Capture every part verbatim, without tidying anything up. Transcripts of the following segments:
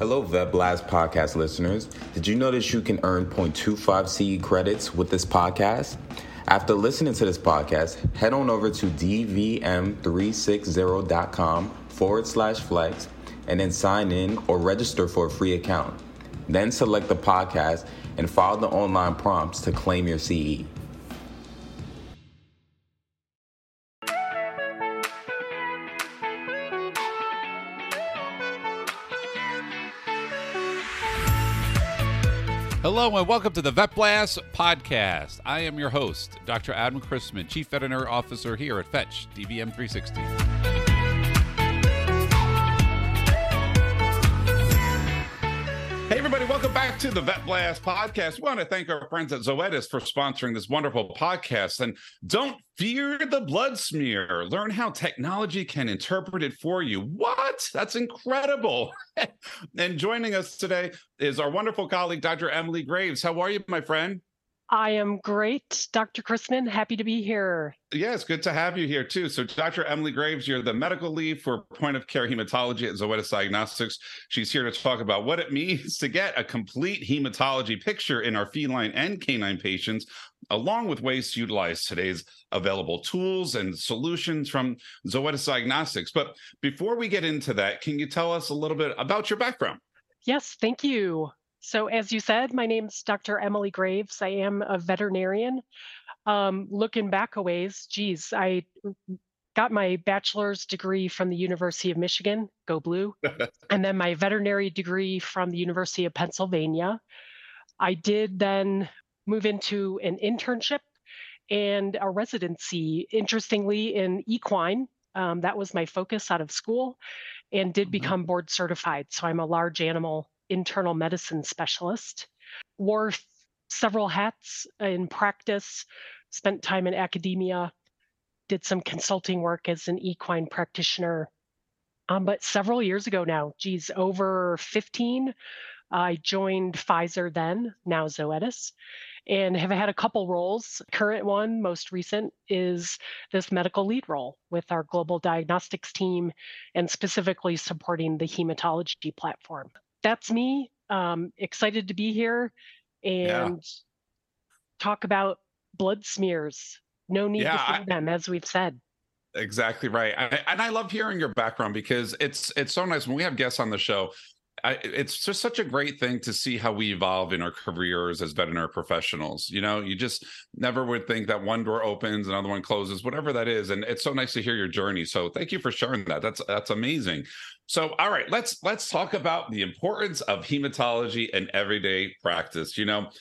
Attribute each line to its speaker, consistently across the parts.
Speaker 1: Hello, VetBlast podcast listeners. Did you notice you can earn zero point two five C E credits with this podcast? After listening to this podcast, head on over to dvm360.com forward slash flex and then sign in or register for a free account. Then select the podcast and follow the online prompts to claim your C E.
Speaker 2: Hello and welcome to the VetBlast podcast. I am your host, Doctor Adam Chrisman, Chief Veterinary Officer here at Fetch D V M three sixty. Hey everybody, welcome back to the VetBlast podcast. We want to thank our friends at Zoetis for sponsoring this wonderful podcast. And don't fear the blood smear. Learn how technology can interpret it for you. What? That's incredible. And joining us today is our wonderful colleague, Doctor Emily Graves. How are you, my friend?
Speaker 3: I am great, Doctor Chrisman. Happy to be here.
Speaker 2: Yes, good to have you here too. So Doctor Emily Graves, you're the medical lead for point of care hematology at Zoetis Diagnostics. She's here to talk about what it means to get a complete hematology picture in our feline and canine patients, along with ways to utilize today's available tools and solutions from Zoetis Diagnostics. But before we get into that, can you tell us a little bit about your background?
Speaker 3: Yes, thank you. So as you said, my name's Doctor Emily Graves. I am a veterinarian. Um, looking back a ways, geez, I got my bachelor's degree from the University of Michigan, go blue, and then my veterinary degree from the University of Pennsylvania. I did then move into an internship and a residency, interestingly, in equine. Um, that was my focus out of school, and did become board certified. So I'm a large animal internal medicine specialist. Wore f- several hats in practice, spent time in academia, did some consulting work as an equine practitioner. Um, but several years ago now, geez, over fifteen, I joined Pfizer then, now Zoetis, and have had a couple roles. Current one, most recent, is this medical lead role with our global diagnostics team and specifically supporting the hematology platform. That's me. Um, excited to be here and yeah. talk about blood smears. No need yeah, to fear I, them, as we've said.
Speaker 2: Exactly right. I, and I love hearing your background because it's it's so nice when we have guests on the show. I, it's just such a great thing to see how we evolve in our careers as veterinary professionals. You know, you just never would think that one door opens, another one closes, whatever that is. And it's so nice to hear your journey. So thank you for sharing that. That's that's amazing. So, all right, let's let's talk about the importance of hematology in everyday practice. You know,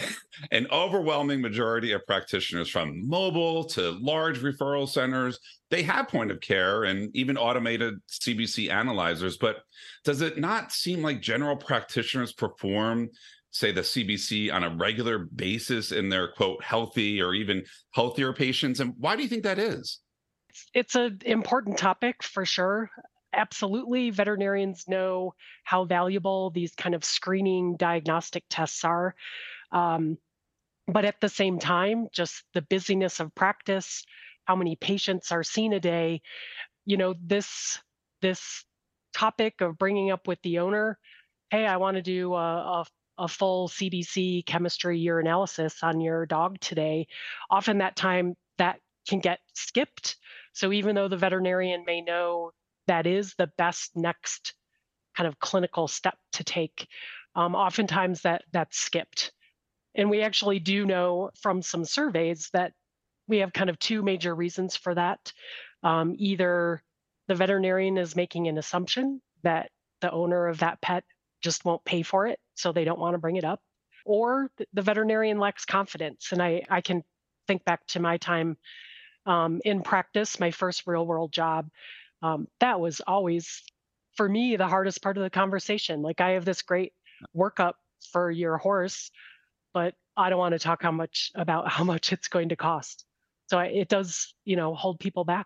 Speaker 2: an overwhelming majority of practitioners, from mobile to large referral centers, they have point of care and even automated C B C analyzers. But does it not seem like general practitioners perform, say, the C B C on a regular basis in their, quote, healthy or even healthier patients? And why do you think that is?
Speaker 3: It's an important topic for sure. Absolutely. Veterinarians know how valuable these kind of screening diagnostic tests are. Um, but at the same time, just the busyness of practice, how many patients are seen a day, you know, this this topic of bringing up with the owner, hey, I want to do a, a, a full C B C chemistry urinalysis on your dog today. Often that time that can get skipped. So even though the veterinarian may know that is the best next kind of clinical step to take, um, oftentimes that that's skipped. And we actually do know from some surveys that we have kind of two major reasons for that. Um, either the veterinarian is making an assumption that the owner of that pet just won't pay for it, so they don't want to bring it up, or the veterinarian lacks confidence. And I, I can think back to my time um, in practice, my first real world job. Um, that was always, for me, the hardest part of the conversation. Like, I have this great workup for your horse, but I don't want to talk how much about how much it's going to cost. So it does, you know, hold people back.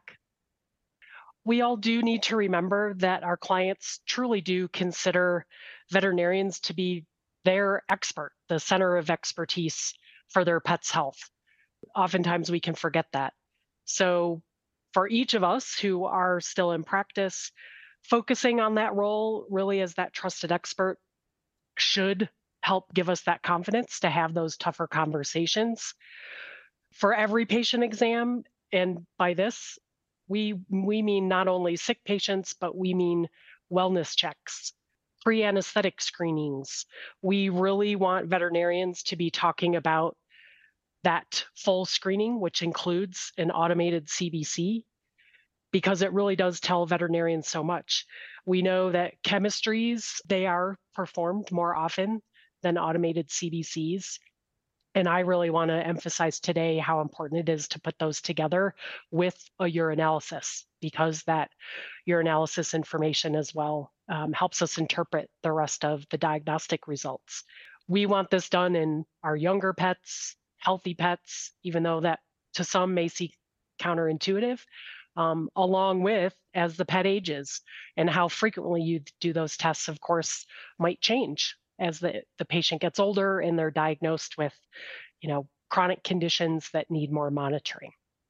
Speaker 3: We all do need to remember that our clients truly do consider veterinarians to be their expert, the center of expertise for their pet's health. Oftentimes we can forget that. So for each of us who are still in practice, focusing on that role really as that trusted expert should help give us that confidence to have those tougher conversations. For every patient exam, and by this, we we mean not only sick patients, but we mean wellness checks, pre-anesthetic screenings. We really want veterinarians to be talking about that full screening, which includes an automated C B C, because it really does tell veterinarians so much. We know that chemistries, they are performed more often than automated C B Cs. And I really want to emphasize today how important it is to put those together with a urinalysis, because that urinalysis information as well um, helps us interpret the rest of the diagnostic results. We want this done in our younger pets, healthy pets, even though that to some may seem counterintuitive, um, along with as the pet ages, and how frequently you do those tests, of course, might change as the, the patient gets older and they're diagnosed with, you know, chronic conditions that need more monitoring.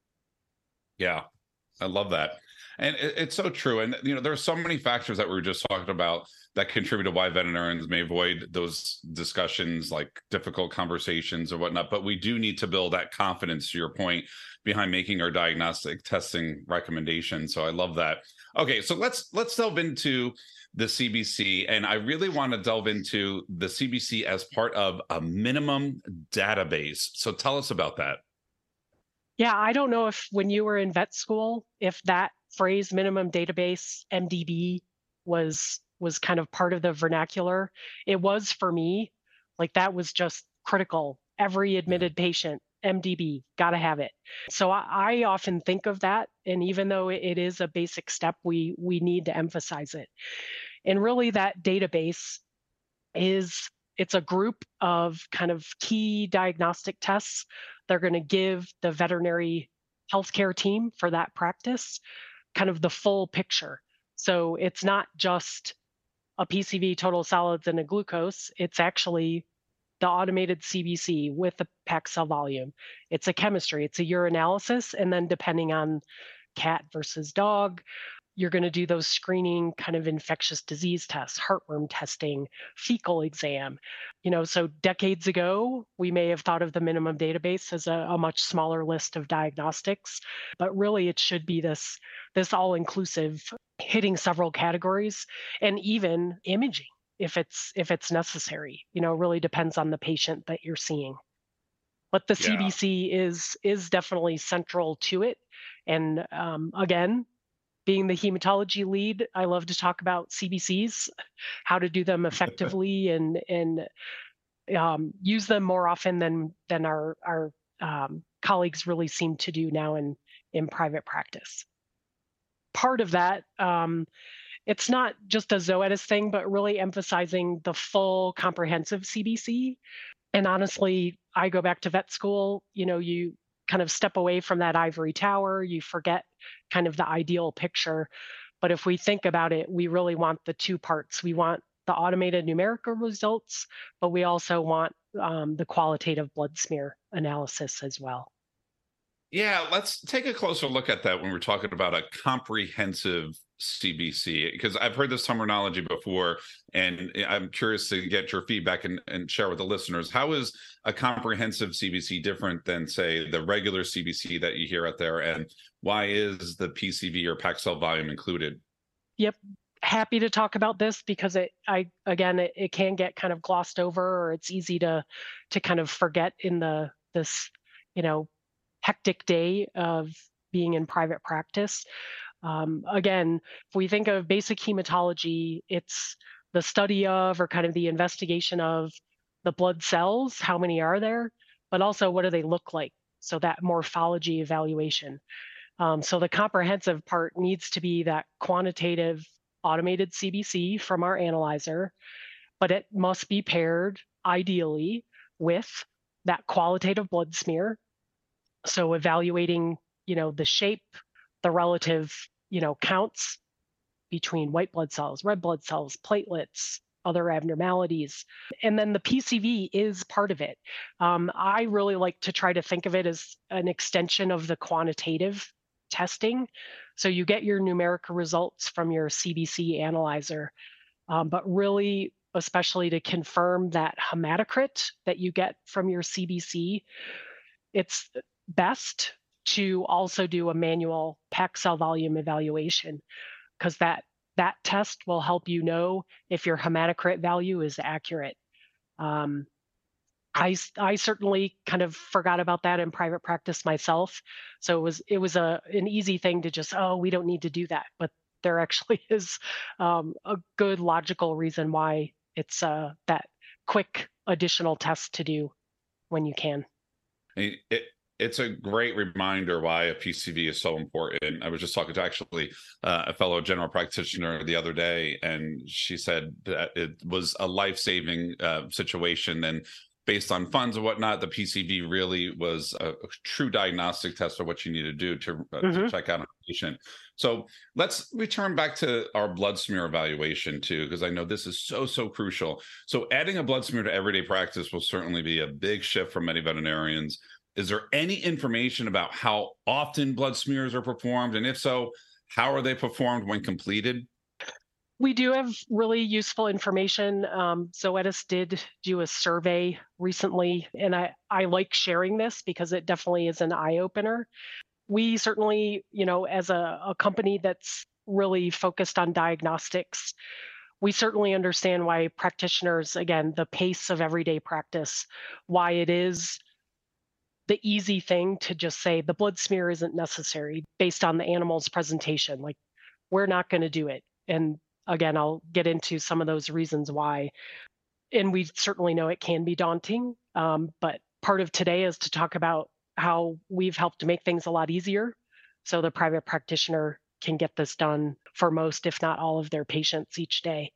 Speaker 2: Yeah, I love that. And it, it's so true. And, you know, there are so many factors that we were just talking about that contribute to why veterinarians may avoid those discussions, like difficult conversations or whatnot. But we do need to build that confidence, to your point, behind making our diagnostic testing recommendations. So I love that. Okay, so let's let's delve into the C B C. And I really want to delve into the C B C as part of a minimum database. So tell us about that.
Speaker 3: Yeah, I don't know if when you were in vet school, if that phrase minimum database, M D B, was was kind of part of the vernacular. It was for me. Like that was just critical. Every admitted patient, M D B, got to have it. So I, I often think of that. And even though it is a basic step, we we need to emphasize it. And really that database is, it's a group of kind of key diagnostic tests they're going to give the veterinary healthcare team for that practice kind of the full picture. So it's not just a P C V, total solids, and a glucose. It's actually the automated C B C with the packed cell volume. It's a chemistry, it's a urinalysis, and then depending on cat versus dog, you're going to do those screening kind of infectious disease tests, heartworm testing, fecal exam. You know, so decades ago, we may have thought of the minimum database as a, a much smaller list of diagnostics, but really it should be this, this all-inclusive, hitting several categories, and even imaging if it's if it's necessary. You know, it really depends on the patient that you're seeing. But the
Speaker 2: Yeah.
Speaker 3: C B C is is definitely central to it. And um, again, being the hematology lead, I love to talk about C B Cs, how to do them effectively, and and um, use them more often than than our our um, colleagues really seem to do now in in private practice. Part of that, um, it's not just a Zoetis thing, but really emphasizing the full comprehensive C B C. And honestly, I go back to vet school. You know, you kind of step away from that ivory tower, you forget kind of the ideal picture. But if we think about it, we really want the two parts. We want the automated numerical results, but we also want um, the qualitative blood smear analysis as well.
Speaker 2: Yeah, let's take a closer look at that when we're talking about a comprehensive C B C, because I've heard this terminology before, and I'm curious to get your feedback and, and share with the listeners. How is a comprehensive C B C different than, say, the regular C B C that you hear out there, and why is the P C V or packed cell volume included?
Speaker 3: Yep. Happy to talk about this because it, I again, it, it can get kind of glossed over, or it's easy to to kind of forget in the this, you know, hectic day of being in private practice. Um, again, if we think of basic hematology, it's the study of, or kind of the investigation of, the blood cells, how many are there, but also what do they look like? So that morphology evaluation. Um, so the comprehensive part needs to be that quantitative automated C B C from our analyzer, but it must be paired ideally with that qualitative blood smear. So evaluating, you know, the shape, the relative, you know, counts between white blood cells, red blood cells, platelets, other abnormalities. And then the P C V is part of it. Um, I really like to try to think of it as an extension of the quantitative testing. So you get your numerical results from your C B C analyzer, um, but really, especially to confirm that hematocrit that you get from your C B C, it's best to also do a manual packed cell volume evaluation, because that that test will help you know if your hematocrit value is accurate. Um, I, I certainly kind of forgot about that in private practice myself. So it was it was a an easy thing to just, oh, we don't need to do that. But there actually is um, a good logical reason why it's uh, that quick additional test to do when you can.
Speaker 2: It, it, it's a great reminder why a P C V is so important. I was just talking to actually uh, a fellow general practitioner the other day, and she said that it was a life-saving uh, situation. And based on funds and whatnot, the P C V really was a, a true diagnostic test for what you need to do to, uh, mm-hmm. to check out a patient. So let's return back to our blood smear evaluation too, because I know this is so, so crucial. So adding a blood smear to everyday practice will certainly be a big shift for many veterinarians. Is there any information about how often blood smears are performed? And if so, how are they performed when completed?
Speaker 3: We do have really useful information. Um, Zoetis did do a survey recently, and I, I like sharing this because it definitely is an eye-opener. We certainly, you know, as a, a company that's really focused on diagnostics, we certainly understand why practitioners, again, the pace of everyday practice, why it is the easy thing to just say the blood smear isn't necessary based on the animal's presentation. Like, we're not going to do it. And again, I'll get into some of those reasons why. And we certainly know it can be daunting, um, but part of today is to talk about how we've helped to make things a lot easier so the private practitioner can get this done for most, if not all, of their patients each day.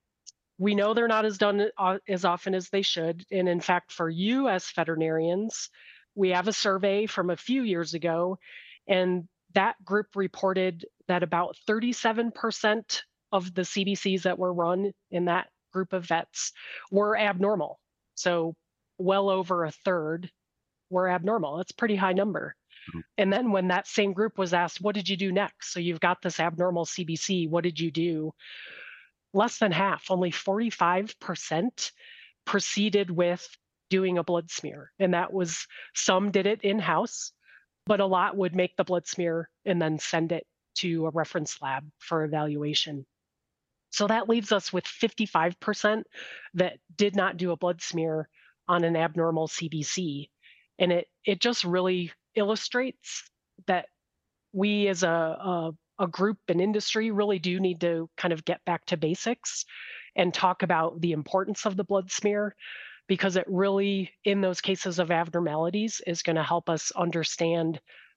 Speaker 3: We know they're not as done as often as they should. And in fact, for you as veterinarians, we have a survey from a few years ago, and that group reported that about thirty-seven percent of the C B Cs that were run in that group of vets were abnormal. So well over a third were abnormal. That's a pretty high number. Mm-hmm. And then when that same group was asked, what did you do next? So you've got this abnormal C B C, what did you do? Less than half, only forty-five percent proceeded with doing a blood smear. And that was, some did it in-house, but a lot would make the blood smear and then send it to a reference lab for evaluation. So that leaves us with fifty-five percent that did not do a blood smear on an abnormal C B C. And it it just really illustrates that we as a, a, a group and industry really do need to kind of get back to basics and talk about the importance of the blood smear, because it really, in those cases of abnormalities, is going to help us understand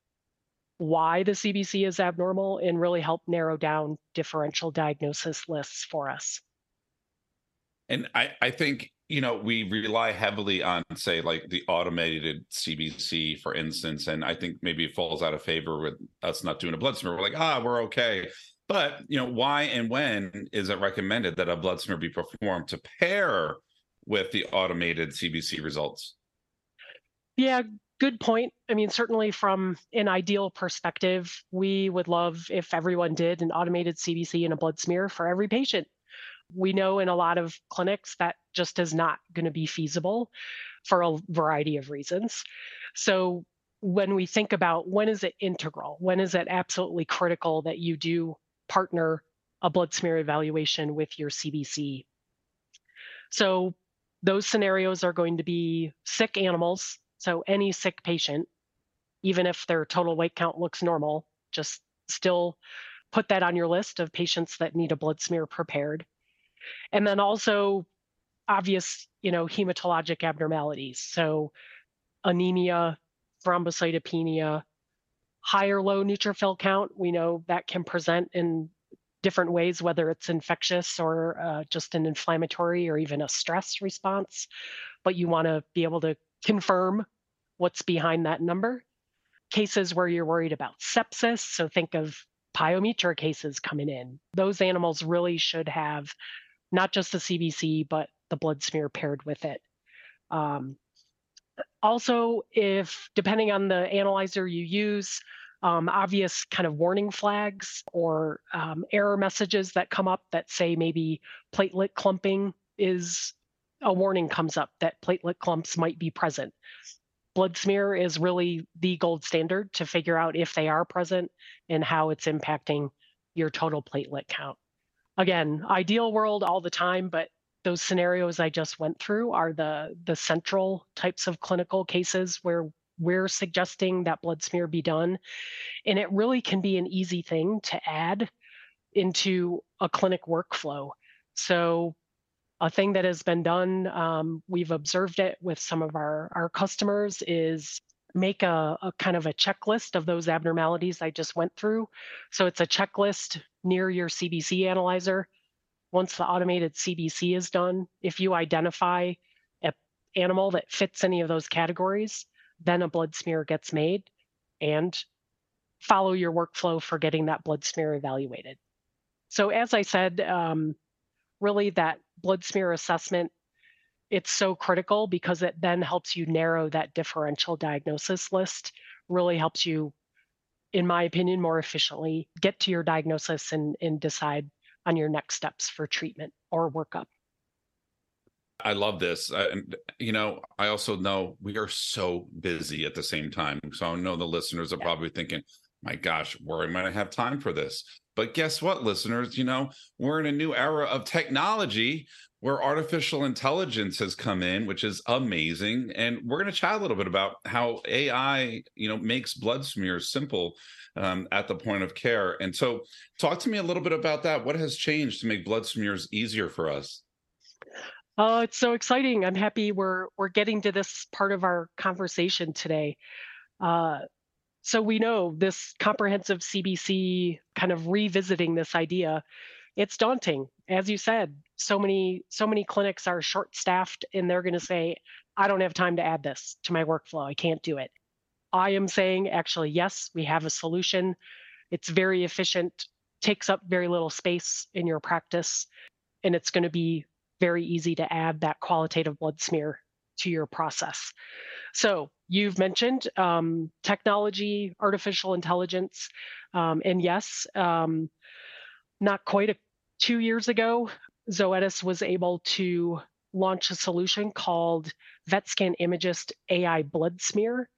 Speaker 3: why the C B C is abnormal and really help narrow down differential diagnosis lists for us.
Speaker 2: And I, I think, you know, we rely heavily on, say, like the automated C B C, for instance, and I think maybe it falls out of favor with us not doing a blood smear. We're like, ah, we're okay. But, you know, why and when is it recommended that a blood smear be performed to pair with the automated C B C results?
Speaker 3: Yeah, good point. I mean, certainly from an ideal perspective, we would love if everyone did an automated C B C and a blood smear for every patient. We know in a lot of clinics that just is not going to be feasible for a variety of reasons. So when we think about when is it integral, when is it absolutely critical that you do partner a blood smear evaluation with your C B C? So those scenarios are going to be sick animals. So any sick patient, even if their total weight count looks normal, just still put that on your list of patients that need a blood smear prepared. And then also obvious, you know, hematologic abnormalities. So anemia, thrombocytopenia, high or low neutrophil count. We know that can present in different ways, whether it's infectious or uh, just an inflammatory or even a stress response. But you want to be able to confirm what's behind that number. Cases where you're worried about sepsis, so think of pyometra cases coming in. Those animals really should have not just the C B C, but the blood smear paired with it. Um, also, if depending on the analyzer you use, um, obvious kind of warning flags or um, error messages that come up that say maybe platelet clumping is a warning comes up that platelet clumps might be present. Blood smear is really the gold standard to figure out if they are present and how it's impacting your total platelet count. Again, ideal world all the time, but those scenarios I just went through are the the central types of clinical cases where we're suggesting that blood smear be done. And it really can be an easy thing to add into a clinic workflow. So a thing that has been done, um, we've observed it with some of our, our customers, is make a, a kind of a checklist of those abnormalities I just went through. So it's a checklist near your C B C analyzer. Once the automated C B C is done, if you identify an animal that fits any of those categories, then a blood smear gets made and follow your workflow for getting that blood smear evaluated. So as I said, um, really that blood smear assessment, it's so critical because it then helps you narrow that differential diagnosis list, really helps you, in my opinion, more efficiently get to your diagnosis and, and decide on your next steps for treatment or workup.
Speaker 2: I love this. Uh, and, you know, I also know we are so busy at the same time. So I know the listeners are yeah. probably thinking, my gosh, where am I going to have time for this? But guess what, listeners? You know, we're in a new era of technology where artificial intelligence has come in, which is amazing. And we're going to chat a little bit about how A I, you know, makes blood smears simple um, at the point of care. And so talk to me a little bit about that. What has changed to make blood smears easier for us?
Speaker 3: Oh, it's so exciting. I'm happy we're we're getting to this part of our conversation today. Uh, so we know this comprehensive C B C, kind of revisiting this idea, it's daunting. As you said, so many so many clinics are short-staffed and they're going to say, I don't have time to add this to my workflow. I can't do it. I am saying, actually, yes, we have a solution. It's very efficient, takes up very little space in your practice, and it's going to be very easy to add that qualitative blood smear to your process. So you've mentioned um, technology, artificial intelligence, um, and yes, um, not quite a, two years ago, Zoetis was able to launch a solution called VetScan Imagist A I Blood Smear.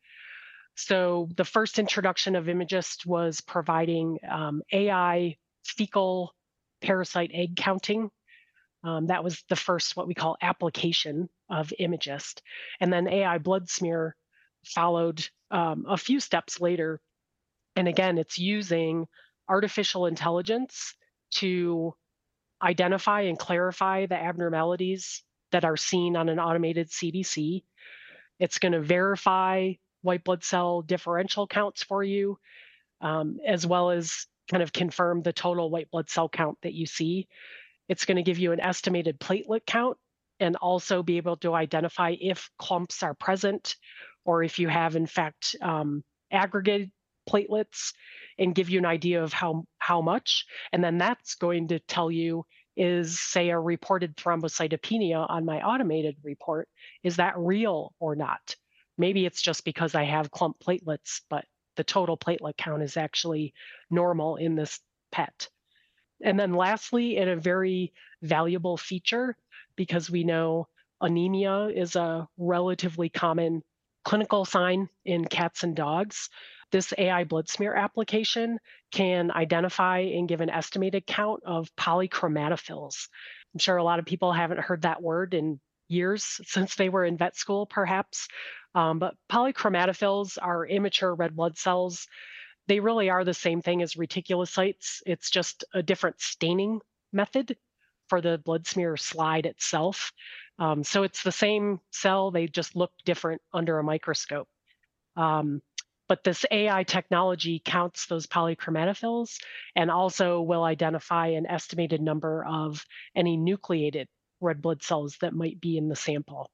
Speaker 3: So the first introduction of Imagist was providing um, A I fecal parasite egg counting. Um, that was the first, what we call, application of Imagist. And then A I blood smear followed um, a few steps later. And again, it's using artificial intelligence to identify and clarify the abnormalities that are seen on an automated C B C. It's going to verify white blood cell differential counts for you, um, as well as kind of confirm the total white blood cell count that you see. It's going to give you an estimated platelet count and also be able to identify if clumps are present or if you have, in fact, um, aggregated platelets, and give you an idea of how, how much. And then that's going to tell you, is, say, a reported thrombocytopenia on my automated report, is that real or not? Maybe it's just because I have clump platelets, but the total platelet count is actually normal in this pet. And then lastly, and a very valuable feature, because we know anemia is a relatively common clinical sign in cats and dogs, this A I blood smear application can identify and give an estimated count of polychromatophils. I'm sure a lot of people haven't heard that word in years since they were in vet school, perhaps. Um, but polychromatophils are immature red blood cells. They really are the same thing as reticulocytes. It's just a different staining method for the blood smear slide itself. Um, so it's the same cell, they just look different under a microscope. Um, but this A I technology counts those polychromatophils and also will identify an estimated number of any nucleated red blood cells that might be in the sample.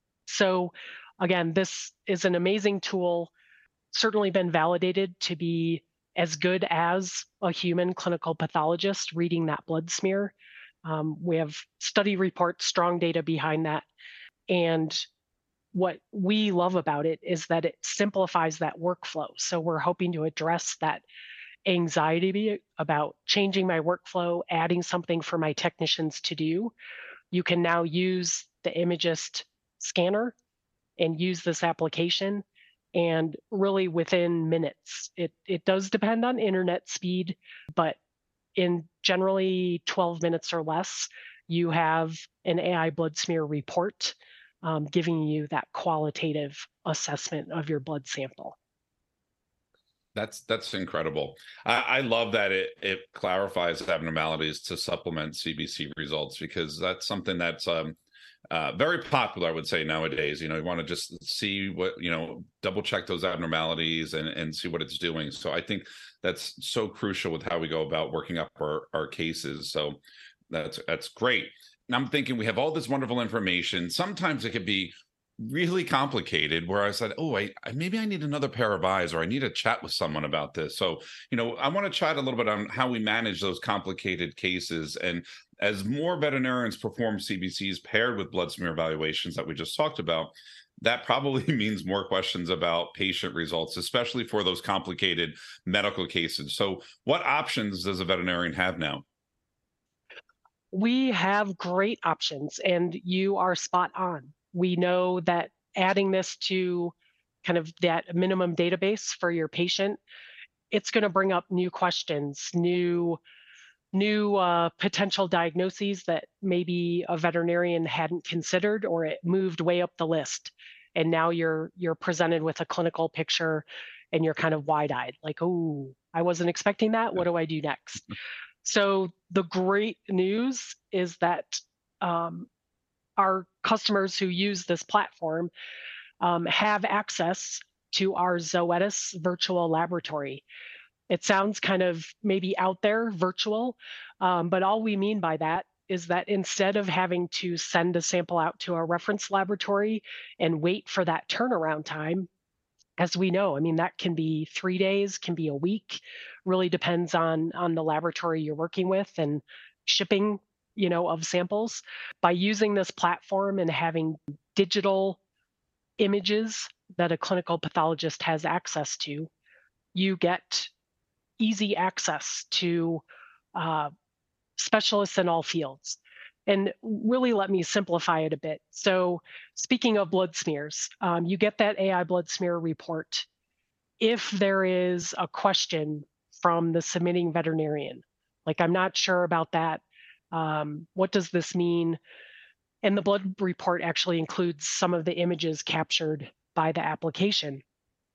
Speaker 3: So again, this is an amazing tool, certainly been validated to be as good as a human clinical pathologist reading that blood smear. Um, we have study reports, strong data behind that. And what we love about it is that it simplifies that workflow. So we're hoping to address that anxiety about changing my workflow, adding something for my technicians to do. You can now use the Imagist scanner and use this application, and really within minutes. It it does depend on internet speed, but in generally twelve minutes or less, you have an A I blood smear report um, giving you that qualitative assessment of your blood sample.
Speaker 2: That's that's incredible. I, I love that it it clarifies abnormalities to supplement C B C results, because that's something that's um, uh, very popular, I would say, nowadays. You know, you want to just see what, you know, double check those abnormalities and and see what it's doing. So I think that's so crucial with how we go about working up our our cases. So that's that's great. And I'm thinking we have all this wonderful information. Sometimes it could be really complicated where I said, oh, I, I maybe I need another pair of eyes, or I need to chat with someone about this. So, you know, I want to chat a little bit on how we manage those complicated cases. And as more veterinarians perform C B Cs paired with blood smear evaluations that we just talked about, that probably means more questions about patient results, especially for those complicated medical cases. So what options does a veterinarian have now?
Speaker 3: We have great options, and you are spot on. We know that adding this to kind of that minimum database for your patient, it's going to bring up new questions, new new uh, potential diagnoses that maybe a veterinarian hadn't considered, or it moved way up the list. And now you're you're presented with a clinical picture, and you're kind of wide-eyed, like, oh, I wasn't expecting that. What do I do next? So the great news is that um, our customers who use this platform um, have access to our Zoetis virtual laboratory. It sounds kind of maybe out there, virtual, um, but all we mean by that is that instead of having to send a sample out to a reference laboratory and wait for that turnaround time, as we know, I mean, that can be three days, can be a week, really depends on on the laboratory you're working with and shipping, you know, of samples. By using this platform and having digital images that a clinical pathologist has access to, you get easy access to uh, specialists in all fields. And really, let me simplify it a bit. So speaking of blood smears, um, you get that A I blood smear report. If there is a question from the submitting veterinarian, like, I'm not sure about that, um, what does this mean? And the blood report actually includes some of the images captured by the application.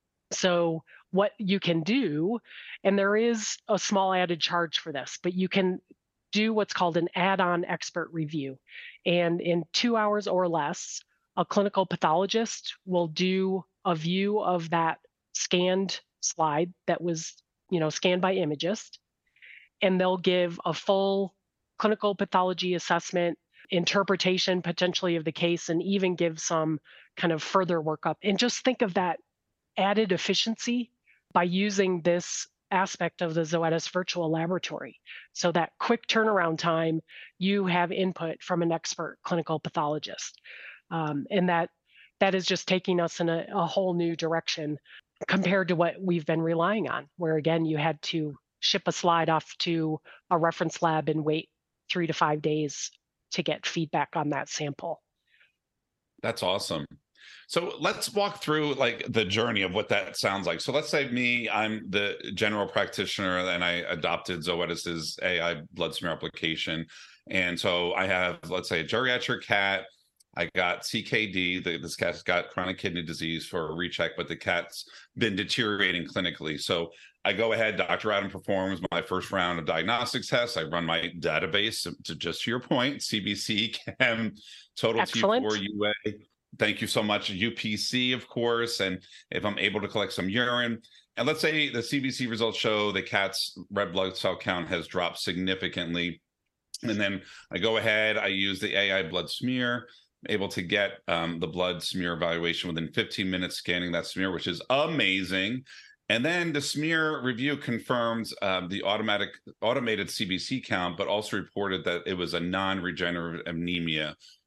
Speaker 3: So what you can do, and there is a small added charge for this, but you can do what's called an add-on expert review. And in two hours or less, a clinical pathologist will do a view of that scanned slide that was, you know, scanned by Imagist, and they'll give a full clinical pathology assessment, interpretation potentially of the case, and even give some kind of further workup. And just think of that added efficiency by using this aspect of the Zoetis virtual laboratory. So that quick turnaround time, you have input from an expert clinical pathologist. Um, and that that is just taking us in a, a whole new direction compared to what we've been relying on, where again, you had to ship a slide off to a reference lab and wait three to five days to get feedback on that sample.
Speaker 2: That's awesome. So let's walk through like the journey of what that sounds like. So let's say me, I'm the general practitioner and I adopted Zoetis's A I blood smear application. And so I have, let's say, a geriatric cat. I got C K D. The, this cat's got chronic kidney disease for a recheck, but the cat's been deteriorating clinically. So I go ahead, Doctor Adam performs my first round of diagnostics tests. I run my database to, just to your point, C B C, Chem, total
Speaker 3: Excellent.
Speaker 2: T four U A. Thank you so much. U P C, of course. And if I'm able to collect some urine, and let's say the C B C results show the cat's red blood cell count has dropped significantly. And then I go ahead, I use the A I blood smear, able to get um, the blood smear evaluation within fifteen minutes scanning that smear, which is amazing. And then the smear review confirms um, the automatic automated C B C count, but also reported that it was a non-regenerative anemia.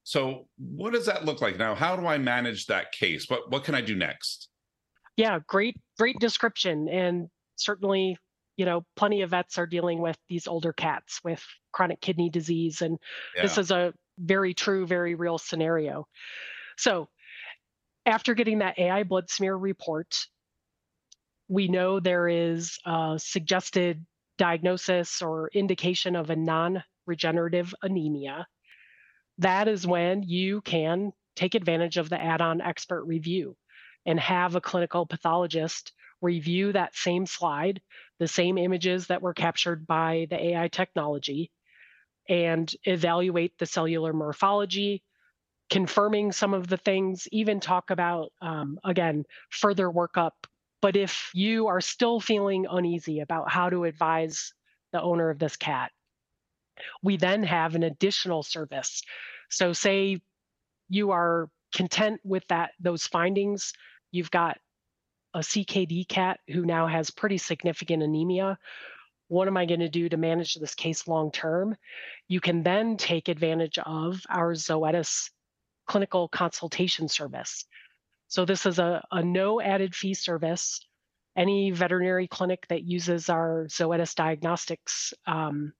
Speaker 2: So what does that look like now? How do I manage that case? What what can I do next?
Speaker 3: Yeah, great, great description. And certainly, you know, plenty of vets are dealing with these older cats with chronic kidney disease. And this
Speaker 2: Yeah.
Speaker 3: is a very true, very real scenario. So after getting that A I blood smear report, we know there is a suggested diagnosis or indication of a non regenerative anemia. That is when you can take advantage of the add on expert review and have a clinical pathologist review that same slide, the same images that were captured by the A I technology, and evaluate the cellular morphology, confirming some of the things, even talk about, um, again, further workup. But if you are still feeling uneasy about how to advise the owner of this cat, we then have an additional service. So say you are content with that those findings, you've got a C K D cat who now has pretty significant anemia. What am I going to do to manage this case long term? You can then take advantage of our Zoetis clinical consultation service. So this is a, a no added fee service. Any veterinary clinic that uses our Zoetis diagnostics um,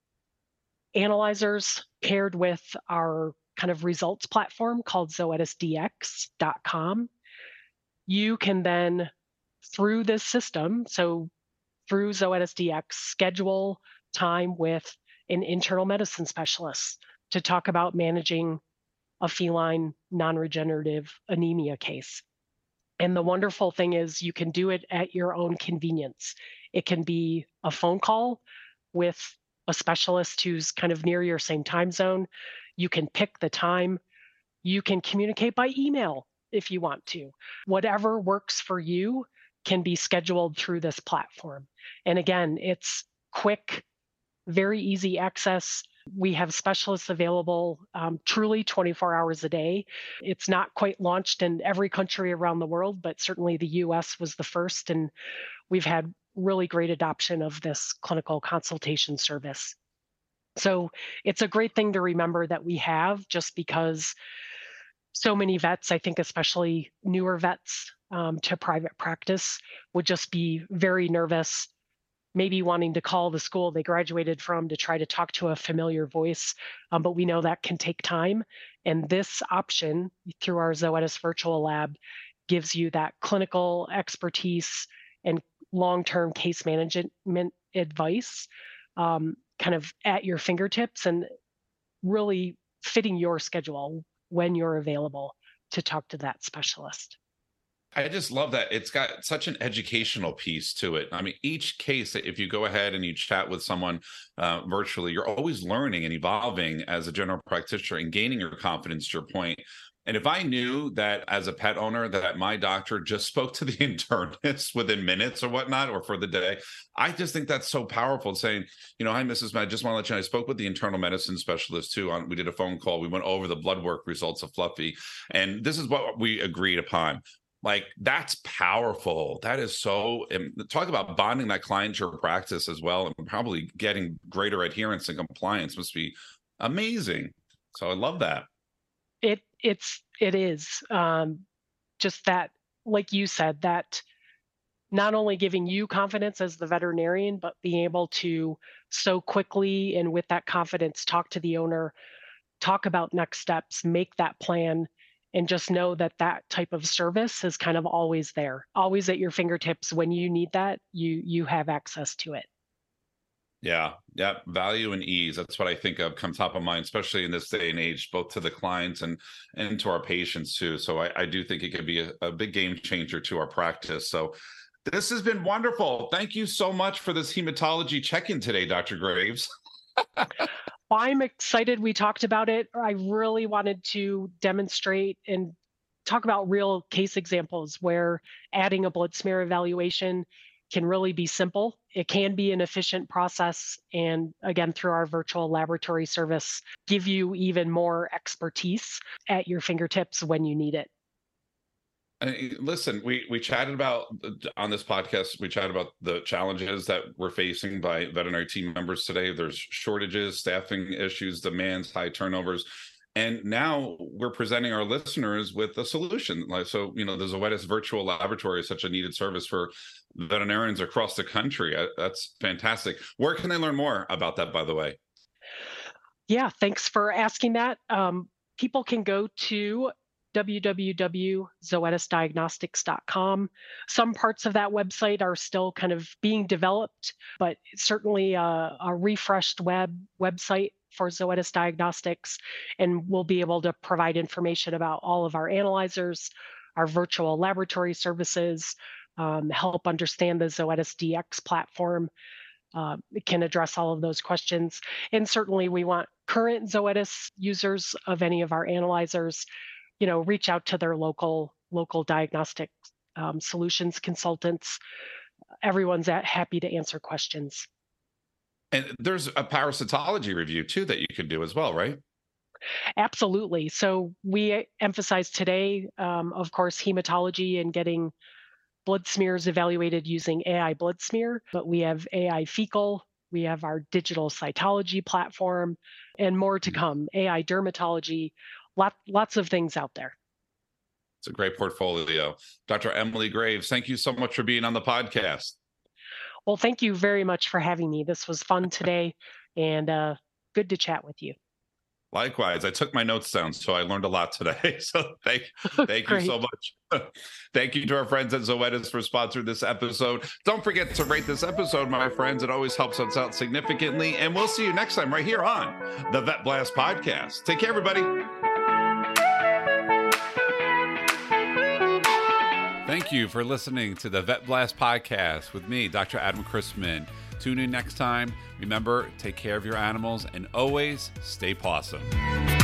Speaker 3: analyzers paired with our kind of results platform called zoetis d x dot com, you can then, through this system, so through Zoetis D X, schedule time with an internal medicine specialist to talk about managing a feline non-regenerative anemia case. And the wonderful thing is you can do it at your own convenience. It can be a phone call with a specialist who's kind of near your same time zone. You can pick the time. You can communicate by email if you want to. Whatever works for you can be scheduled through this platform. And again, it's quick, very easy access. We have specialists available um, truly twenty-four hours a day. It's not quite launched in every country around the world, but certainly the U S was the first, and we've had really great adoption of this clinical consultation service. So it's a great thing to remember that we have, just because so many vets, I think especially newer vets um, to private practice, would just be very nervous, maybe wanting to call the school they graduated from to try to talk to a familiar voice. Um, but we know that can take time. And this option through our Zoetis virtual lab gives you that clinical expertise and long-term case management advice um, kind of at your fingertips, and really fitting your schedule when you're available to talk to that specialist.
Speaker 2: I just love that. It's got such an educational piece to it. I mean, each case, if you go ahead and you chat with someone uh, virtually, you're always learning and evolving as a general practitioner and gaining your confidence, to your point. And if I knew that as a pet owner that my doctor just spoke to the internist within minutes or whatnot, or for the day, I just think that's so powerful, saying, you know, hi, Missus Matt, I just want to let you know, I spoke with the internal medicine specialist too. On, we did a phone call. We went over the blood work results of Fluffy, and this is what we agreed upon. Like, that's powerful. That is so, and talk about bonding that client to your practice as well, and probably getting greater adherence and compliance must be amazing. So I love that.
Speaker 3: It it's it is um, just that, like you said, that not only giving you confidence as the veterinarian, but being able to so quickly and with that confidence talk to the owner, talk about next steps, make that plan, and just know that that type of service is kind of always there, always at your fingertips. When you need that, you you have access to it.
Speaker 2: Yeah, yeah, value and ease. That's what I think of, come top of mind, especially in this day and age, both to the clients and and to our patients too. So I, I do think it could be a, a big game changer to our practice. So this has been wonderful. Thank you so much for this hematology check-in today, Doctor Graves.
Speaker 3: I'm excited we talked about it. I really wanted to demonstrate and talk about real case examples where adding a blood smear evaluation can really be simple. It can be an efficient process. And again, through our virtual laboratory service, give you even more expertise at your fingertips when you need it.
Speaker 2: I, listen, we we chatted about on this podcast, we chatted about the challenges that we're facing by veterinary team members today. There's shortages, staffing issues, demands, high turnovers. And now we're presenting our listeners with a solution. Like, so, you know, the Zoetis virtual laboratory is such a needed service for veterinarians across the country. That's fantastic. Where can they learn more about that, by the way?
Speaker 3: Yeah, thanks for asking that. Um, people can go to w w w dot zoetis diagnostics dot com. Some parts of that website are still kind of being developed, but certainly a, a refreshed web website for Zoetis Diagnostics, and we'll be able to provide information about all of our analyzers, our virtual laboratory services, um, help understand the Zoetis D X platform. Uh, it can address all of those questions. And certainly we want current Zoetis users of any of our analyzers, you know, reach out to their local local diagnostic um, solutions consultants. Everyone's at, happy to answer questions.
Speaker 2: And there's a parasitology review too that you can do as well, right?
Speaker 3: Absolutely. So we emphasize today, um, of course, hematology and getting blood smears evaluated using A I blood smear, but we have A I fecal, we have our digital cytology platform, and more to come, A I dermatology, lot, lots of things out there.
Speaker 2: It's a great portfolio. Doctor Emily Graves, thank you so much for being on the podcast.
Speaker 3: Well, thank you very much for having me. This was fun today, and uh, good to chat with you.
Speaker 2: Likewise, I took my notes down, so I learned a lot today. So thank, thank you so much. Thank you to our friends at Zoetis for sponsoring this episode. Don't forget to rate this episode, my friends. It always helps us out significantly. And we'll see you next time right here on the Vet Blast Podcast. Take care, everybody. Thank you for listening to the Vet Blast Podcast with me, Doctor Adam Chrisman. Tune in next time. Remember, take care of your animals and always stay pawsome.